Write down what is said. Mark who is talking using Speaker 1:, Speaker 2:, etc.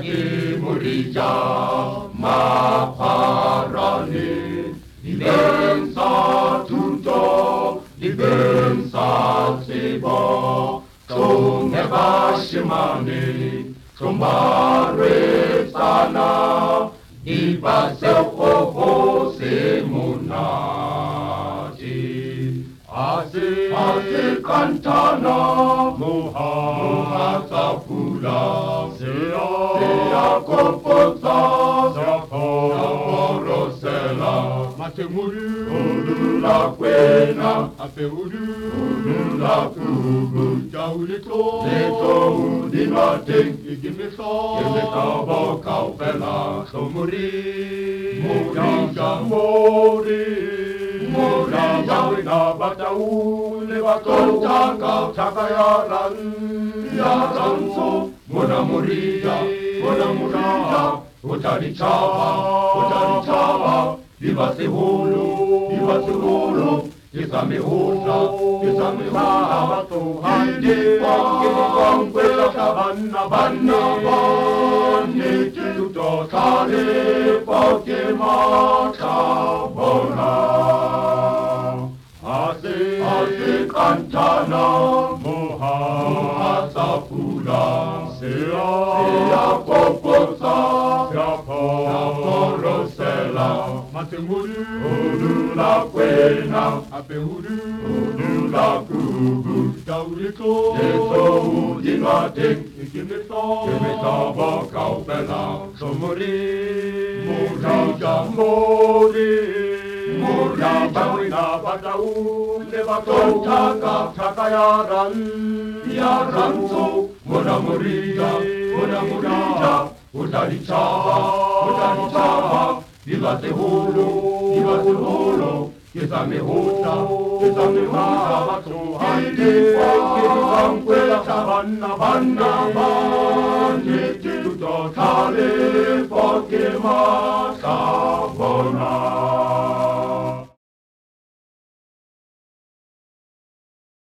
Speaker 1: Lagi murija maparani Libensa tuto Libensa sebo Tongeba shimani Tumbare sana Ibase oho se munati Ase kantana Moha sapula Sea kopota Saporosela Matemuru Ulula kwena Apeuru Ulula kubu Jaulito Leto udinate Igimisa Gemeta boka upela Somuri Mori Murija batau levatou Chakayaran Yaranso Mona Murija Utari Chava Viva Sehulu Kisame Hula Bato Hande Kongwela Kabana Bani Tuto Kale Pokema Chabona Ase kantana Moha sapula Sea kopota Saporosela Matemuru Ulula kwena Apeuru Ulula kubu Jauriko Leto udinate Gemeta boka upela Somuri Murija batau levatou Chakayaran Yaranso Mona Murija Utari Chava Viva Sehulu Kisame Hula Bato Hande Kongwela Kabana Bani Tuto Kale Pokema